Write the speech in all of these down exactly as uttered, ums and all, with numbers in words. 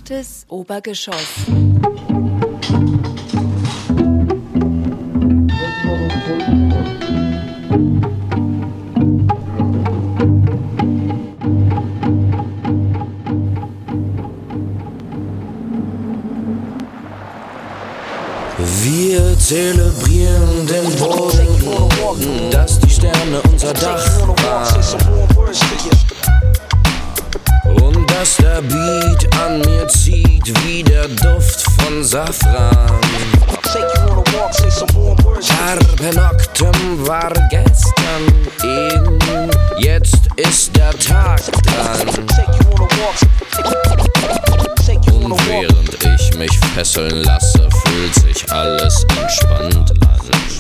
Achtes Obergeschoss. Wir zelebrieren den Boden, dass die Sterne unser Dach waren und dass der Beat an mir zieht wie der Duft von Safran. Carpe Noctem war gestern eben, jetzt ist der Tag dran. Und während ich mich fesseln lasse, fühlt sich alles entspannt an.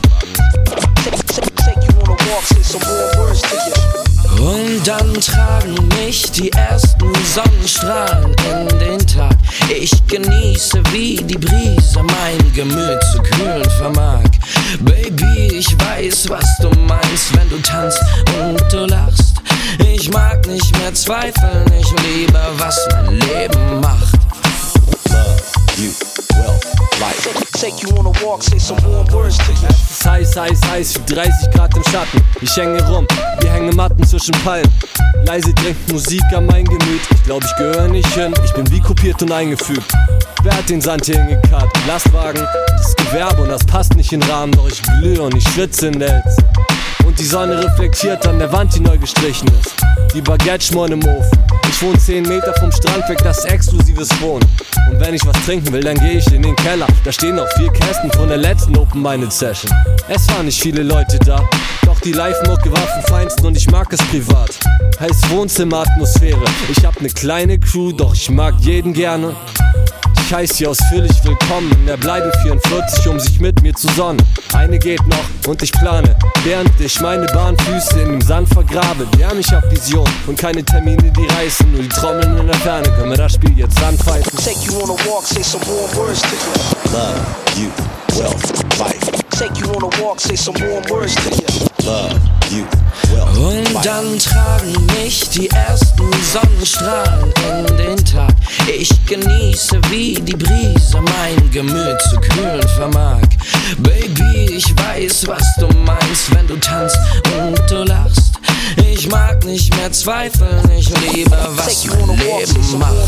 Und dann tragen mich die ersten Sonnenstrahlen in den Tag. Ich genieße, wie die Brise mein Gemüt zu kühlen vermag. Baby, ich weiß, was du meinst, wenn du tanzt und du lachst. Ich mag nicht mehr zweifeln, ich liebe, was mein Leben macht. You will life. Take you on a walk, say some warm words to you. Es ist heiß, heiß, heiß wie dreißig Grad im Schatten. Ich hänge rum, wir hängen Matten zwischen Palmen. Leise drängt Musik an mein Gemüt. Ich glaub, ich gehöre nicht hin, ich bin wie kopiert und eingefügt. Wer hat den Sand hier hingekarrt? Lastwagen, das Gewerbe und das passt nicht in den Rahmen. Doch ich glühe und ich schwitze in der Hitze. Und die Sonne reflektiert an der Wand, die neu gestrichen ist. Die Baguette schmoren im Ofen. Ich wohne zehn Meter vom Strand weg, das ist exklusives Wohnen. Und wenn ich was trinken will, dann gehe ich in den Keller. Da stehen noch vier Kästen von der letzten Open-Minded Session. Es waren nicht viele Leute da, doch die Live-Mucke war vom Feinsten und ich mag es privat. Heißt Wohnzimmer-Atmosphäre. Ich hab ne kleine Crew, doch ich mag jeden gerne. Ich heiß hier ausführlich willkommen in der Bleibe vierundvierzig, um sich mit mir zu sonnen. Eine geht noch und ich plane, während ich meine Bahnfüße in dem Sand vergrabe. Lerne ich auf Vision und keine Termine, die reißen, nur die Trommeln in der Ferne. Können wir das Spiel jetzt anpfeifen? Take you on a walk, say some warm words to you. Love, you, wealth, life. Take you on a walk, say some warm words to you. Love, you, wealth, life. Und dann tragen mich die ersten Sonnenstrahlen in den Tag. Ich genieße, wie die Brise mein Gemüt zu kühlen vermag. Baby, ich weiß, was du meinst, wenn du tanzt und du lachst. Ich mag nicht mehr zweifeln, ich liebe, was mein Leben macht.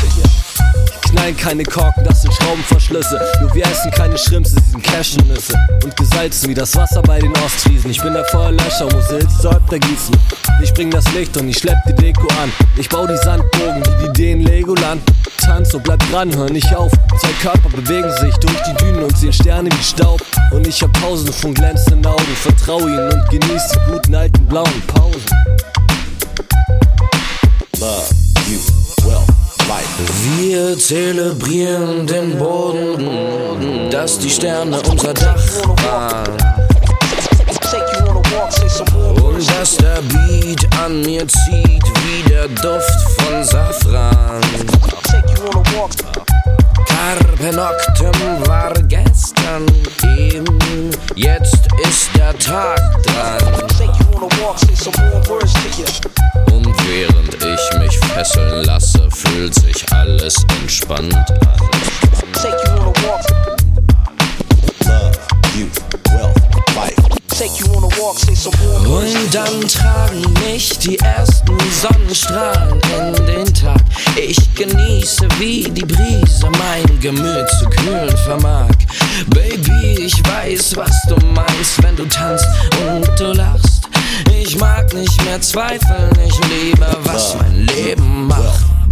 Ich knall keine Korken, das sind Schraubenverschlüsse. Jo, wir essen keine Schrimps, das sind Cashewnüsse. Und gesalzen wie das Wasser bei den Ostfriesen. Ich bin der Feuerlöscher, muss Hilfe zur Häupter gießen. Ich bring das Licht und ich schlepp die Deko an. Ich bau die Sandbogen wie die Ideen Legoland. Tanz und bleib dran, hör nicht auf. Zwei Körper bewegen sich durch die Dünen und sehen Sterne wie Staub. Und ich hab tausende von glänzenden Augen. Vertrau ihnen und genieß die guten alten blauen Pausen. Love, you, wealth, life. Wir zelebrieren den Boden, dass die Sterne unser Dach waren. Und dass der Beat an mir zieht wie der Duft von Safran. Carpe Noctem war gestern eben, jetzt ist der Tag dran. Und während ich mich fesseln lasse, fühlt sich alles entspannt an. Und dann tragen mich die ersten Sonnenstrahlen in den Tag. Ich genieße, wie die Brise mein Gemüt zu kühlen vermag. Baby, ich weiß, was du meinst, wenn du tanzt und du lachst. Ich mag nicht mehr zweifeln, ich liebe, was mein Leben macht.